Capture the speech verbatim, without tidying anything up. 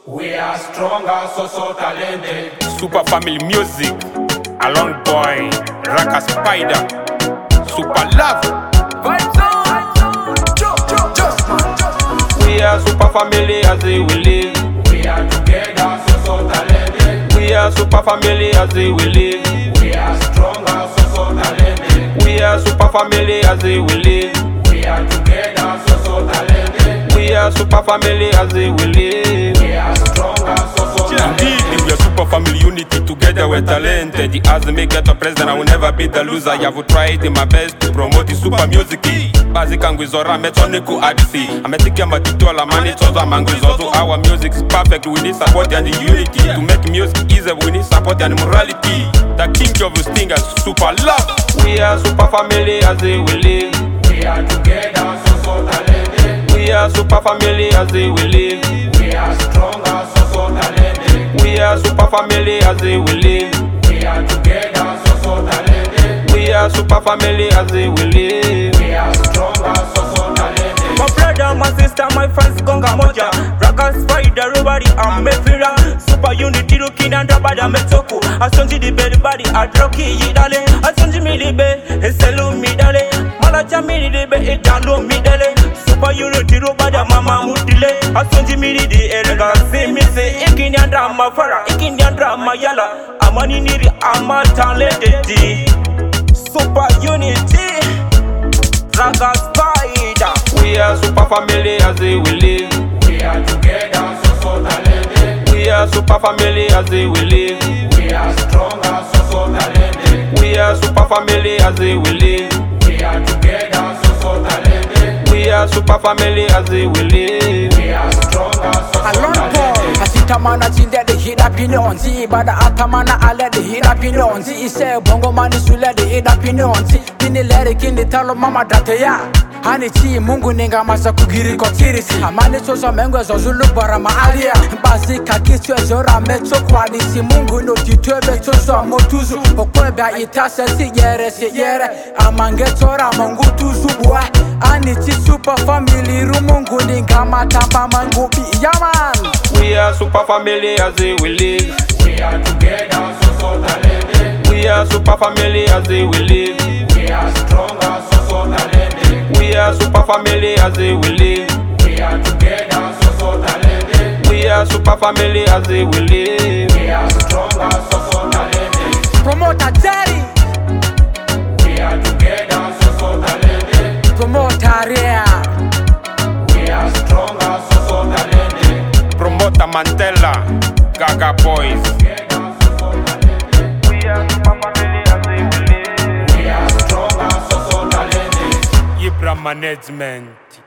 We are stronger, so so talented. Super Family Music, Along Boy, Raka Spider, Super Love. We are Super Family as we live. We are together, so so talented. We are Super Family as we live. We are stronger, so so talented. We are Super Family as we live. We are together, so so talented. We are Super Family as we live. We are stronger, so so talented. Indeed, we are Super Family unity, together we're talented. The as me get a president, I will never be the loser. I have tried my best to promote the super music. Basic and Gwizora, Metoniku Adisi. I'm a ticket, but it's all a man, it's also a man. Our music is perfect, we need support and the unity. To make music easier, we need support and morality. The king of the stingers, Super Love. We are Super Family as we live. We are together, so so talented. We are Super Family as we live. We are stronger, so so talented. We are Super Family as we live. We are together, so so talented. We are Super Family as we live. We are stronger, so so talented. My brother, my sister, my friends, Gonga Moja, Raka Spider, everybody, I'm Mefira. Super Unity, looking and Rabada Metoko. I send you the belly body, I drop it, darling. I send you me the bed, it's a loom me, darling. Malacha me the bed, it's a loom me, darling. Super Unity, Robada, Mama Mutile. I send you me the elegant, say me say, Ikin and Drama Fara, Ikin and Drama Yala. I'm on in it, I'm a talented. Super Unity, Raka Spider. We are Super Family as we live. We are together, so so talented. We are Super Family as we live. We are stronger, so so talented. We are Super Family as we live. We are together, so so talented. We are Super Family as we live. We are stronger, so so talented. Asitamana chinde de hit up in on zi bada atamana ale de hit up in on zi ise bongo mani sule de hit up in on zi bini lere kindi talo mama date ya hani chi mungu ninga masa kugiri kotirisi amani soso mengo zozulu bara maalia basi kakiswe zora mecho kwani si mungu no titwebe soso motuzu okweba itase si yere si yere amange tora mungu tuzu bwa ani chi Super Family rumungu ninga matamba mangu bi yaman. We are Super Family as we live. We are together, so so talented. We are Super Family as we live. We are stronger, so so talented. We are Super Family as we live. We are together, so so talented. We are Super Family as we live. We are stronger, so so talented. Promoter Jerry. We are together, so so talented. Promoter Ria. We are stronger, so so talented. Promoter Mandela, Gaga Boys. Together, so so talented. We are Super Family as we live. We are stronger, so so talented. Ibra Management.